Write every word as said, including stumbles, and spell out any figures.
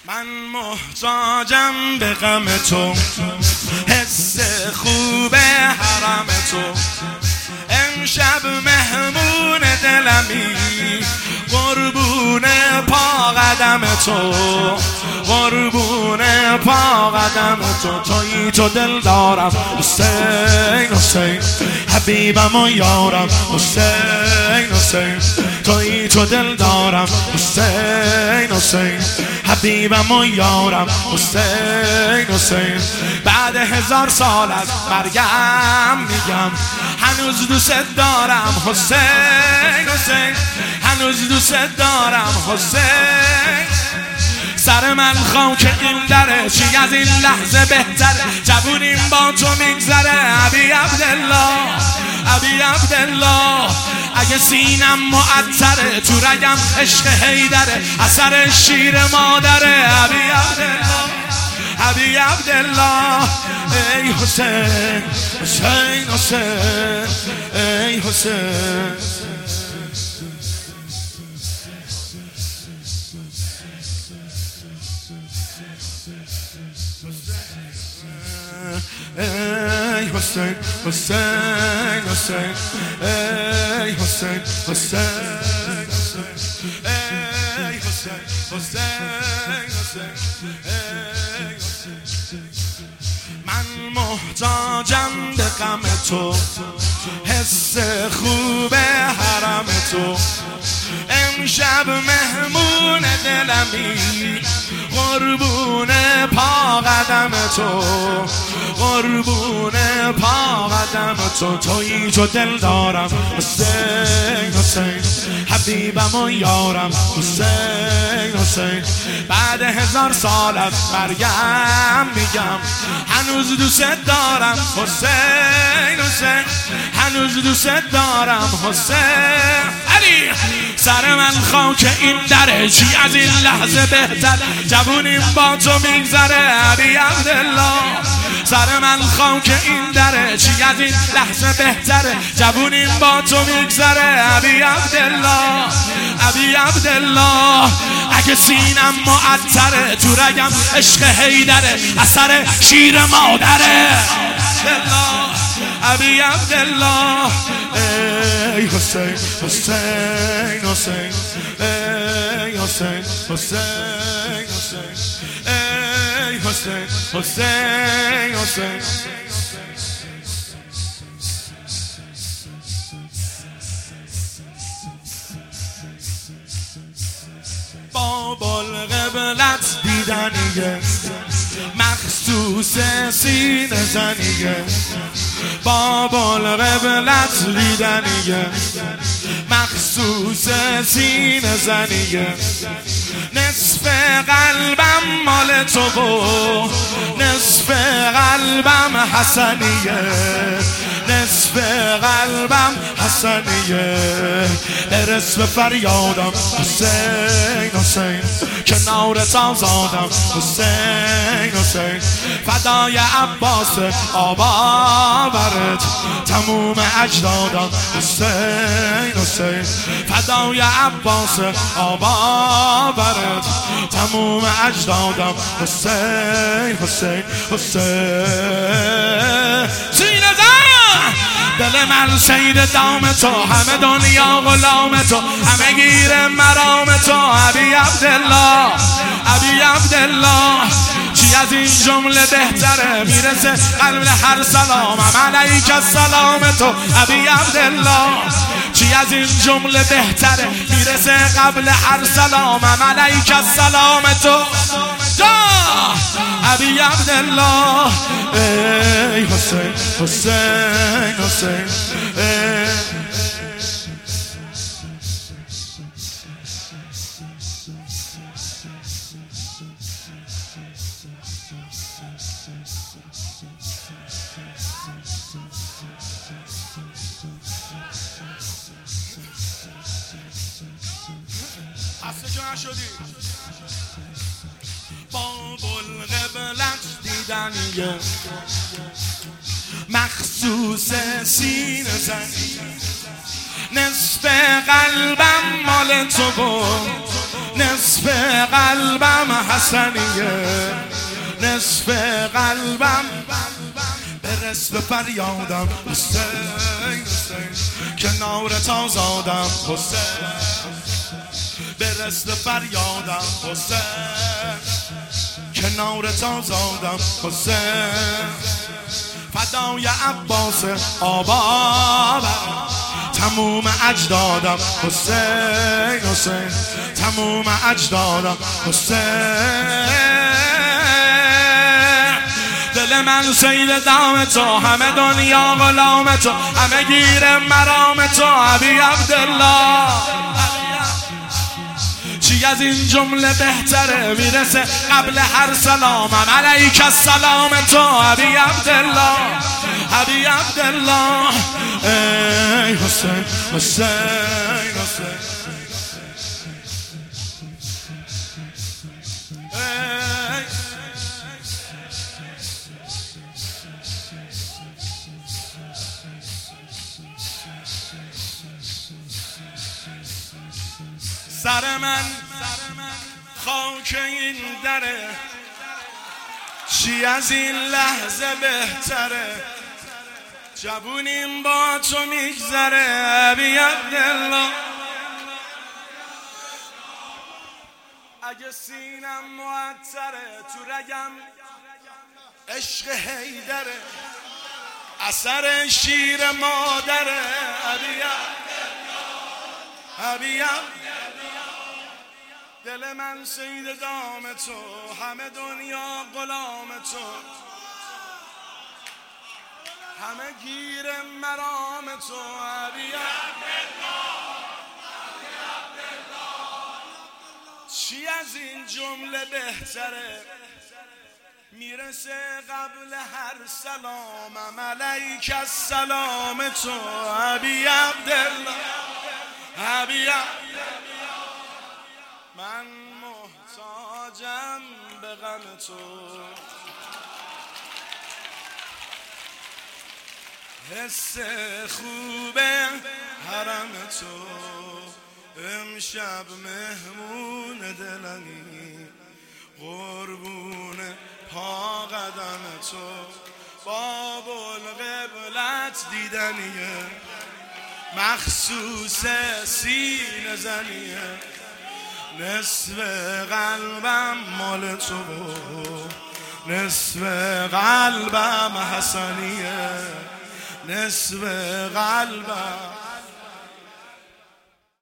من محتاجم به غم تو، حس خوب حرم تو. امشب مهمون دلمی، قربون پا قدم تو، قربون پا قدم تو. تویی تو دل دارم حسین حسین، حبیبم و یارم حسین حسین. تویی تو دل دارم حسین حسین، حبیبم و یارم حسین حسین. بعد هزار سال از مرگم میگم هنوز دوست دارم حسین حسین، هنوز دوست دارم حسین. سر من خاک این دره، چی از این لحظه بهتره، جوونیم با تو میگذره. ابی عبدالله ابی عبدالله، اگه سینم معطره، تو رگم عشق حیدره، اثر شیر مادره. ابی عبدالله ابی عبدالله، ای حسین حسین حسین، ای حسین. ای حسین حسین حسین، ای حسین حسین حسین، ای حسین حسین حسین، ای حسین. من محتاجم به غم تو، حس خوب حرم تو. امشب مهمون دلمی، قربون پا قدم تو، قربون پا قدم تو. تویی تو دل دارم حسین حسین، حبیبم و یارم حسین حسین. بعد هزار سال از مرگم میگم هنوز دوست دارم حسین حسین، هنوز دوست دارم حسین. علی سر من خاک این دره، چی از این لحظه بهتر، جوونیم با تو میگذره. ابی عبدالله سر من خاک این دره، چی از این لحظه بهتره، جوونیم با تو میگذره. ابی عبدالله ابی عبدالله، اگه سینم معطره، تو رگم عشق حیدره، اثر شیر مادره. ابی عبدالله، ای حسین حسین حسین، ای حسین حسین حسین، ای حسین حسین حسین. باب القبلت دیدنیه، مخصوص سینه زنیه. باب القبلت دیدنیه، مخصوص سینه زنیه. نصف قلبم مال تو و نصف قلبم حسنیه، نصف قلبم حسنیه. برس به فریادم حسین حسین، کنارت آزادم حسین حسین. فدای عباس آباورت، تموم اجدادم حسین حسین. فدای عباس آباورت، تموم اجدادم حسین حسین حسین. سینه زن دل من سید دام تو، همه دنیا غلام تو، همه گیر مرام تو. ابی عبدالله ابی عبدالله، چی از این جمله بهتره، میرسه قبل هر سلامم علیک السلام تو. ابی عبدالله، چی از این جمله بهتره، میرسه قبل هر سلامم علیک السلام تو. ابی عبدالله، ای حسین حسین حسین، ای باب القبلت دیدنیه، مخصوص سینه زنیه. نصف قلبم مال تو و نصف قلبم حسنیه، نصف قلبم برس به فریادم حسین حسین، کنارت آزادم حسین، برس به فریادم حسین، کنارت آزادم حسین، فدای عباس آبا تموم اجدادم حسین حسین، تموم اجدادم حسین. دل من سید دام تو، همه دنیا غلام تو، همه گیر مرام تو ابی عبدالله. چی از این جمله بهتره میرسه قبل هر سلامم علیک السلام تو ابی عبدالله، ابی عبدالله. ای حسین حسین حسین، سر من خاک این دره، چی از این لحظه بهتره، جوونیم با تو میگذره ابی عبدالله. اگه سینم معطره تو رگم عشق حیدره، اثر شیر مادره ابی عبدالله، ابی عبدالله. دل من سید دام تو، همه دنیا غلام تو، همه گیر مرام تو ابی عبدالله. چی از این جمله بهتره میرسه قبل هر سلامم علیک السلام تو ابی عبدالله، ابی عبدالله. من محتاجم به غم تو، حس خوبه حرم تو، امشب مهمون دلمی قربون پا قدم تو، باب القبلت دیدنیه مخصوص سینه زنیه، نصف قلبم مال تو، نصف قلبم حسنیه، نصف قلبم